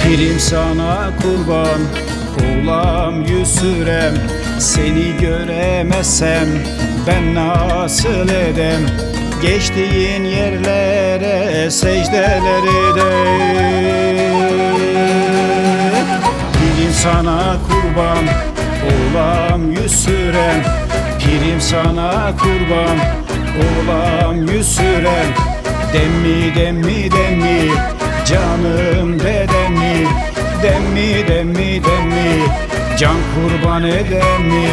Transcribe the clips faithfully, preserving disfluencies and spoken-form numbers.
Pirim sana kurban, olam yüzürem. Seni göremezsem ben nasıl edem? Geçtiğin yerlere secdeler edem. Pirim sana kurban, olam yüzürem. Pirim sana kurban, olam yüzürem. Demmi demmi demmi canım bedemi, demmi demmi demmi can kurban edemi.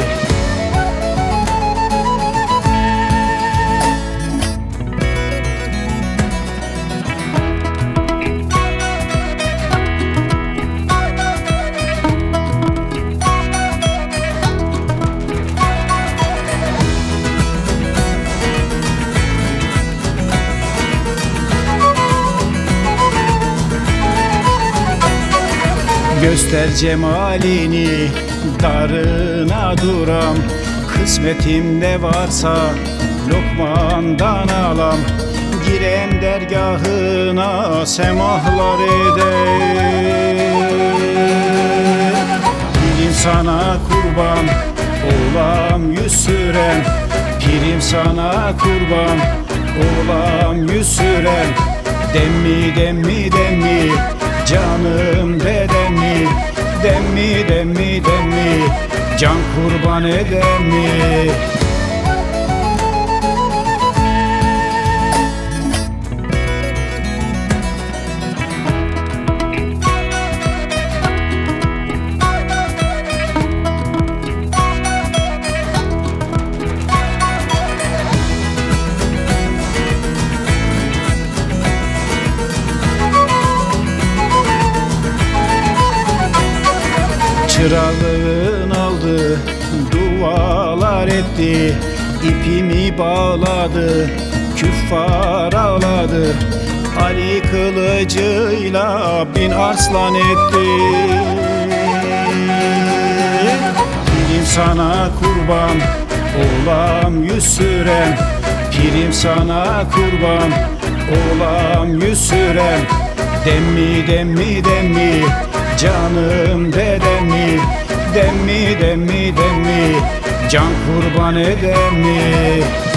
Göster cemalini, darına duram. Kısmetimde varsa lokmandan alam. Girem dergahına semahlar eder. Pirim sana kurban, olam yüzürem. Pirim sana kurban, olam yüzürem. Demmi demmi demmi canım bedeni, demmi demmi demmi can kurban edemi. Çırağın aldı, dualar etti, ipimi bağladı, küffar ağladı. Ali kılıcıyla bin arslan etti. Pirim sana kurban, olam yüzürem. Pirim sana kurban, olam yüzürem. Demmi demmi demmi canım dedemi, demmi demmi demmi can kurban edemi.